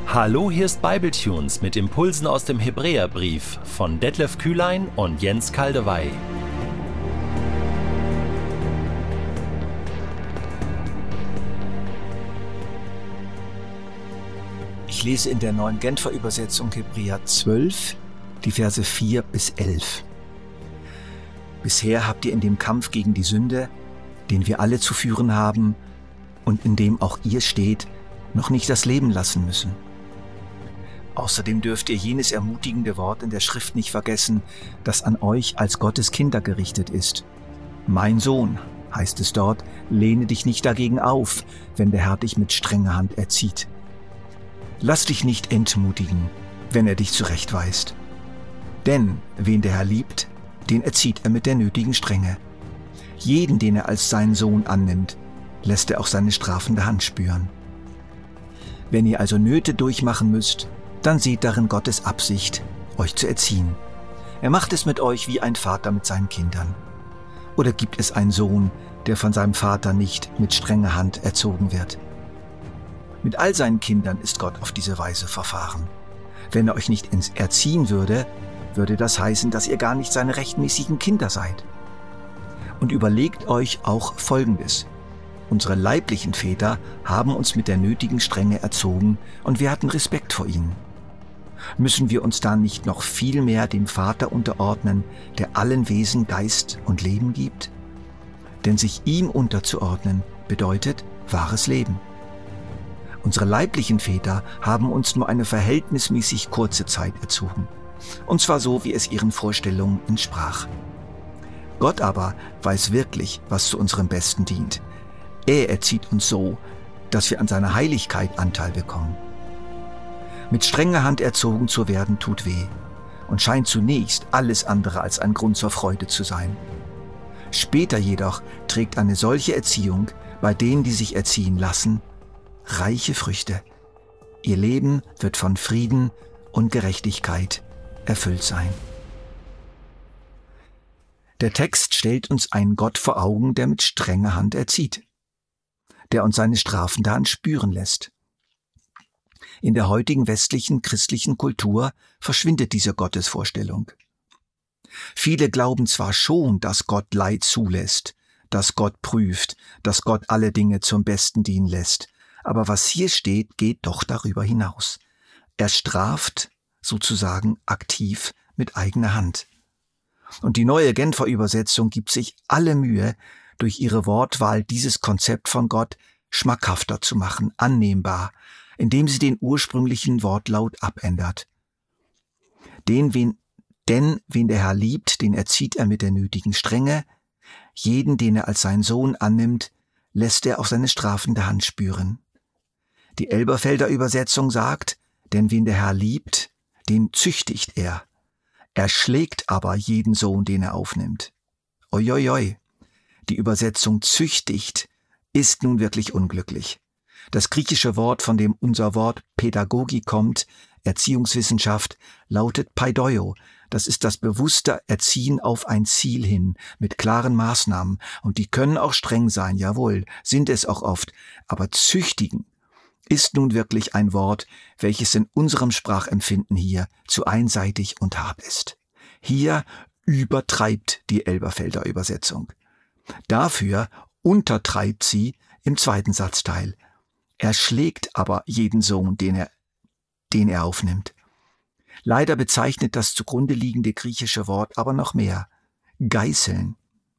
Hallo, hier ist Bibletunes mit Impulsen aus dem Hebräerbrief von Detlef Kühlein und Jens Kaldewey. Ich lese in der Neuen Genfer Übersetzung Hebräer 12, die Verse 4 bis 11. Bisher habt ihr in dem Kampf gegen die Sünde, den wir alle zu führen haben und in dem auch ihr steht, noch nicht das Leben lassen müssen. Außerdem dürft ihr jenes ermutigende Wort in der Schrift nicht vergessen, das an euch als Gottes Kinder gerichtet ist. Mein Sohn, heißt es dort, lehne dich nicht dagegen auf, wenn der Herr dich mit strenger Hand erzieht. Lass dich nicht entmutigen, wenn er dich zurechtweist. Denn wen der Herr liebt, den erzieht er mit der nötigen Strenge. Jeden, den er als seinen Sohn annimmt, lässt er auch seine strafende Hand spüren. Wenn ihr also Nöte durchmachen müsst, dann seht darin Gottes Absicht, euch zu erziehen. Er macht es mit euch wie ein Vater mit seinen Kindern. Oder gibt es einen Sohn, der von seinem Vater nicht mit strenger Hand erzogen wird? Mit all seinen Kindern ist Gott auf diese Weise verfahren. Wenn er euch nicht erziehen würde, würde das heißen, dass ihr gar nicht seine rechtmäßigen Kinder seid. Und überlegt euch auch Folgendes. Unsere leiblichen Väter haben uns mit der nötigen Strenge erzogen und wir hatten Respekt vor ihnen. Müssen wir uns dann nicht noch viel mehr dem Vater unterordnen, der allen Wesen Geist und Leben gibt? Denn sich ihm unterzuordnen bedeutet wahres Leben. Unsere leiblichen Väter haben uns nur eine verhältnismäßig kurze Zeit erzogen. Und zwar so, wie es ihren Vorstellungen entsprach. Gott aber weiß wirklich, was zu unserem Besten dient. Er erzieht uns so, dass wir an seiner Heiligkeit Anteil bekommen. Mit strenger Hand erzogen zu werden, tut weh und scheint zunächst alles andere als ein Grund zur Freude zu sein. Später jedoch trägt eine solche Erziehung bei denen, die sich erziehen lassen, reiche Früchte. Ihr Leben wird von Frieden und Gerechtigkeit erfüllt sein. Der Text stellt uns einen Gott vor Augen, der mit strenger Hand erzieht, der uns seine strafende Hand spüren lässt. In der heutigen westlichen christlichen Kultur verschwindet diese Gottesvorstellung. Viele glauben zwar schon, dass Gott Leid zulässt, dass Gott prüft, dass Gott alle Dinge zum Besten dienen lässt, aber was hier steht, geht doch darüber hinaus. Er straft sozusagen aktiv mit eigener Hand. Und die Neue Genfer Übersetzung gibt sich alle Mühe, durch ihre Wortwahl dieses Konzept von Gott schmackhafter zu machen, annehmbar, indem sie den ursprünglichen Wortlaut abändert. Denn wen der Herr liebt, den erzieht er mit der nötigen Strenge. Jeden, den er als seinen Sohn annimmt, lässt er auch seine strafende Hand spüren. Die Elberfelder Übersetzung sagt, denn wen der Herr liebt, den züchtigt er. Er schlägt aber jeden Sohn, den er aufnimmt. Oi. Die Übersetzung züchtigt ist nun wirklich unglücklich. Das griechische Wort, von dem unser Wort Pädagogie kommt, Erziehungswissenschaft, lautet paideio. Das ist das bewusste Erziehen auf ein Ziel hin, mit klaren Maßnahmen. Und die können auch streng sein, jawohl, sind es auch oft. Aber züchtigen ist nun wirklich ein Wort, welches in unserem Sprachempfinden hier zu einseitig und hart ist. Hier übertreibt die Elberfelder Übersetzung. Dafür untertreibt sie im zweiten Satzteil. Er schlägt aber jeden Sohn, den er aufnimmt. Leider bezeichnet das zugrunde liegende griechische Wort aber noch mehr. Geißeln.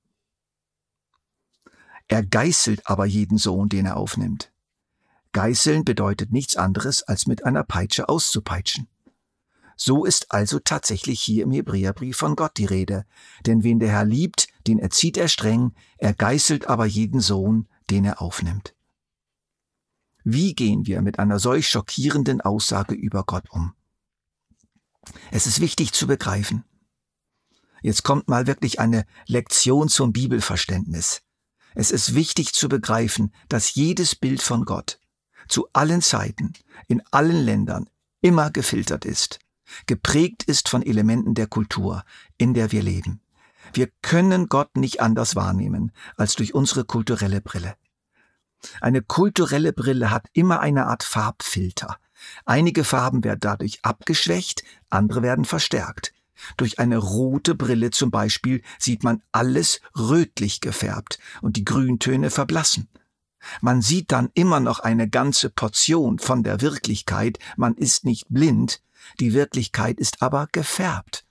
Er geißelt aber jeden Sohn, den er aufnimmt. Geißeln bedeutet nichts anderes, als mit einer Peitsche auszupeitschen. So ist also tatsächlich hier im Hebräerbrief von Gott die Rede. Denn wen der Herr liebt, den erzieht er streng, er geißelt aber jeden Sohn, den er aufnimmt. Wie gehen wir mit einer solch schockierenden Aussage über Gott um? Es ist wichtig zu begreifen. Jetzt kommt mal wirklich eine Lektion zum Bibelverständnis. Es ist wichtig zu begreifen, dass jedes Bild von Gott zu allen Zeiten, in allen Ländern immer gefiltert ist, geprägt ist von Elementen der Kultur, in der wir leben. Wir können Gott nicht anders wahrnehmen als durch unsere kulturelle Brille. Eine kulturelle Brille hat immer eine Art Farbfilter. Einige Farben werden dadurch abgeschwächt, andere werden verstärkt. Durch eine rote Brille zum Beispiel sieht man alles rötlich gefärbt und die Grüntöne verblassen. Man sieht dann immer noch eine ganze Portion von der Wirklichkeit, man ist nicht blind, die Wirklichkeit ist aber gefärbt.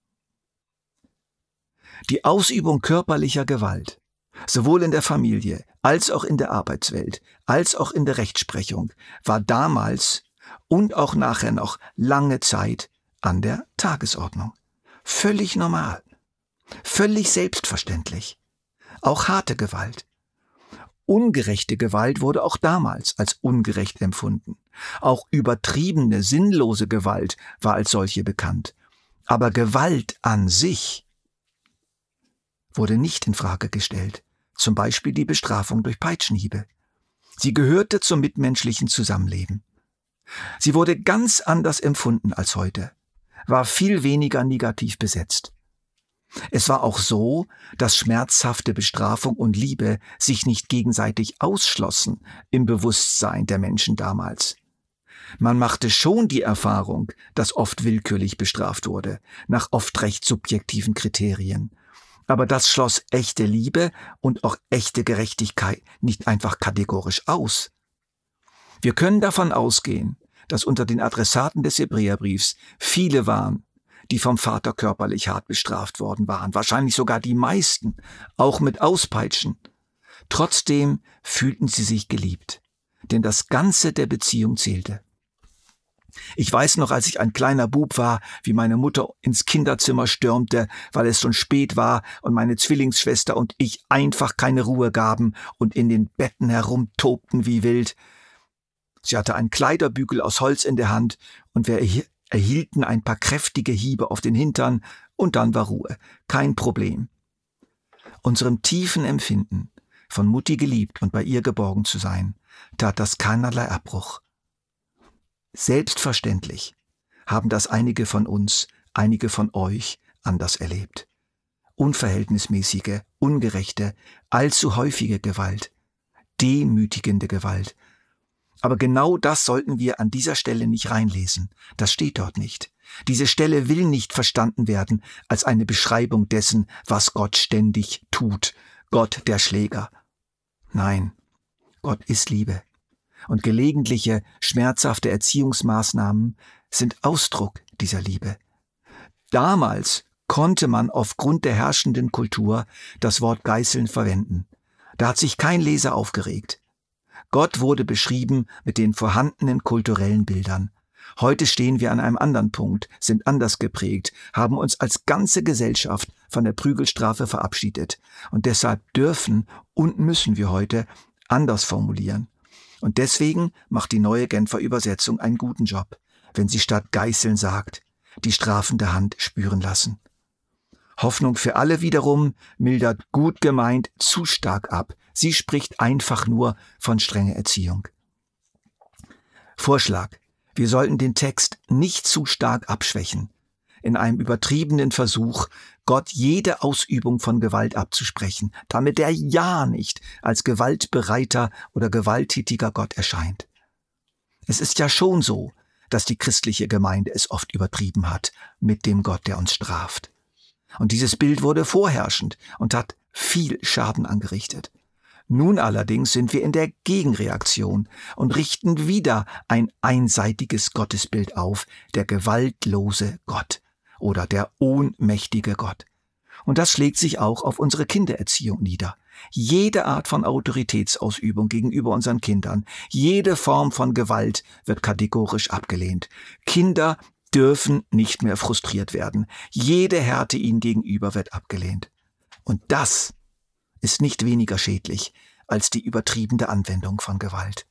Die Ausübung körperlicher Gewalt, sowohl in der Familie, als auch in der Arbeitswelt, als auch in der Rechtsprechung, war damals und auch nachher noch lange Zeit an der Tagesordnung. Völlig normal, völlig selbstverständlich. Auch harte Gewalt. Ungerechte Gewalt wurde auch damals als ungerecht empfunden. Auch übertriebene, sinnlose Gewalt war als solche bekannt. Aber Gewalt an sich wurde nicht in Frage gestellt. Zum Beispiel die Bestrafung durch Peitschenhiebe. Sie gehörte zum mitmenschlichen Zusammenleben. Sie wurde ganz anders empfunden als heute, war viel weniger negativ besetzt. Es war auch so, dass schmerzhafte Bestrafung und Liebe sich nicht gegenseitig ausschlossen im Bewusstsein der Menschen damals. Man machte schon die Erfahrung, dass oft willkürlich bestraft wurde, nach oft recht subjektiven Kriterien. Aber das schloss echte Liebe und auch echte Gerechtigkeit nicht einfach kategorisch aus. Wir können davon ausgehen, dass unter den Adressaten des Hebräerbriefs viele waren, die vom Vater körperlich hart bestraft worden waren, wahrscheinlich sogar die meisten, auch mit Auspeitschen. Trotzdem fühlten sie sich geliebt, denn das Ganze der Beziehung zählte. Ich weiß noch, als ich ein kleiner Bub war, wie meine Mutter ins Kinderzimmer stürmte, weil es schon spät war und meine Zwillingsschwester und ich einfach keine Ruhe gaben und in den Betten herumtobten wie wild. Sie hatte einen Kleiderbügel aus Holz in der Hand und wir erhielten ein paar kräftige Hiebe auf den Hintern und dann war Ruhe. Kein Problem. Unserem tiefen Empfinden, von Mutti geliebt und bei ihr geborgen zu sein, tat das keinerlei Abbruch. Selbstverständlich haben das einige von uns, einige von euch anders erlebt. Unverhältnismäßige, ungerechte, allzu häufige Gewalt, demütigende Gewalt. Aber genau das sollten wir an dieser Stelle nicht reinlesen. Das steht dort nicht. Diese Stelle will nicht verstanden werden als eine Beschreibung dessen, was Gott ständig tut. Gott der Schläger. Nein, Gott ist Liebe. Und gelegentliche, schmerzhafte Erziehungsmaßnahmen sind Ausdruck dieser Liebe. Damals konnte man aufgrund der herrschenden Kultur das Wort Geißeln verwenden. Da hat sich kein Leser aufgeregt. Gott wurde beschrieben mit den vorhandenen kulturellen Bildern. Heute stehen wir an einem anderen Punkt, sind anders geprägt, haben uns als ganze Gesellschaft von der Prügelstrafe verabschiedet. Und deshalb dürfen und müssen wir heute anders formulieren. Und deswegen macht die neue Genfer Übersetzung einen guten Job, wenn sie statt Geißeln sagt, die strafende Hand spüren lassen. Hoffnung für alle wiederum mildert gut gemeint zu stark ab. Sie spricht einfach nur von strenger Erziehung. Vorschlag: Wir sollten den Text nicht zu stark abschwächen, in einem übertriebenen Versuch, Gott jede Ausübung von Gewalt abzusprechen, damit er ja nicht als gewaltbereiter oder gewalttätiger Gott erscheint. Es ist ja schon so, dass die christliche Gemeinde es oft übertrieben hat mit dem Gott, der uns straft. Und dieses Bild wurde vorherrschend und hat viel Schaden angerichtet. Nun allerdings sind wir in der Gegenreaktion und richten wieder ein einseitiges Gottesbild auf, der gewaltlose Gott oder der ohnmächtige Gott. Und das schlägt sich auch auf unsere Kindererziehung nieder. Jede Art von Autoritätsausübung gegenüber unseren Kindern, jede Form von Gewalt wird kategorisch abgelehnt. Kinder dürfen nicht mehr frustriert werden. Jede Härte ihnen gegenüber wird abgelehnt. Und das ist nicht weniger schädlich als die übertriebene Anwendung von Gewalt.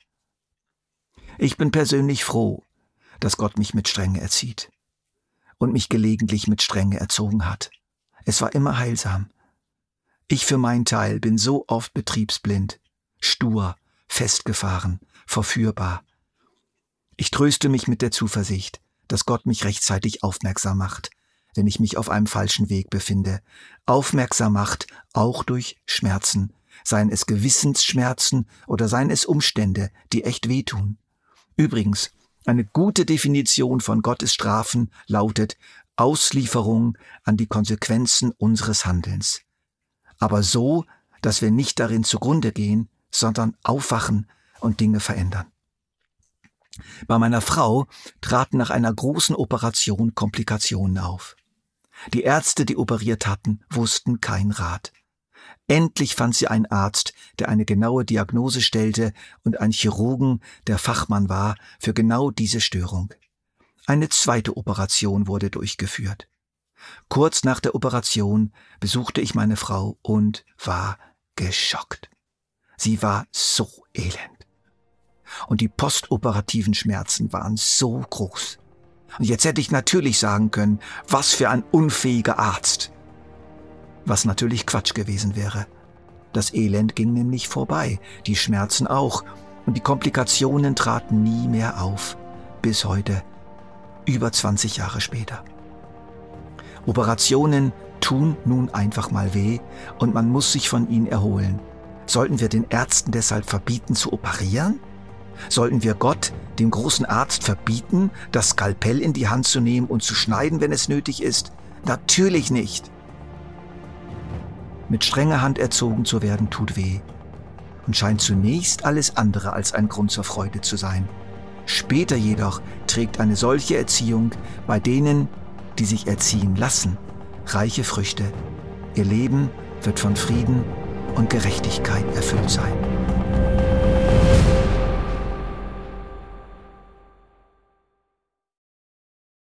Ich bin persönlich froh, dass Gott mich mit Strenge erzieht und mich gelegentlich mit Strenge erzogen hat. Es war immer heilsam. Ich für meinen Teil bin so oft betriebsblind, stur, festgefahren, verführbar. Ich tröste mich mit der Zuversicht, dass Gott mich rechtzeitig aufmerksam macht, wenn ich mich auf einem falschen Weg befinde. Aufmerksam macht, auch durch Schmerzen, seien es Gewissensschmerzen oder seien es Umstände, die echt wehtun. Übrigens, Eine gute Definition von Gottes Strafen lautet Auslieferung an die Konsequenzen unseres Handelns. Aber so, dass wir nicht darin zugrunde gehen, sondern aufwachen und Dinge verändern. Bei meiner Frau traten nach einer großen Operation Komplikationen auf. Die Ärzte, die operiert hatten, wussten keinen Rat. Endlich fand sie einen Arzt, der eine genaue Diagnose stellte und einen Chirurgen, der Fachmann war für genau diese Störung. Eine zweite Operation wurde durchgeführt. Kurz nach der Operation besuchte ich meine Frau und war geschockt. Sie war so elend. Und die postoperativen Schmerzen waren so groß. Und jetzt hätte ich natürlich sagen können, was für ein unfähiger Arzt. Was natürlich Quatsch gewesen wäre. Das Elend ging nämlich vorbei, die Schmerzen auch. Und die Komplikationen traten nie mehr auf. Bis heute, über 20 Jahre später. Operationen tun nun einfach mal weh und man muss sich von ihnen erholen. Sollten wir den Ärzten deshalb verbieten zu operieren? Sollten wir Gott, dem großen Arzt, verbieten, das Skalpell in die Hand zu nehmen und zu schneiden, wenn es nötig ist? Natürlich nicht. Mit strenger Hand erzogen zu werden, tut weh und scheint zunächst alles andere als ein Grund zur Freude zu sein. Später jedoch trägt eine solche Erziehung bei denen, die sich erziehen lassen, reiche Früchte. Ihr Leben wird von Frieden und Gerechtigkeit erfüllt sein.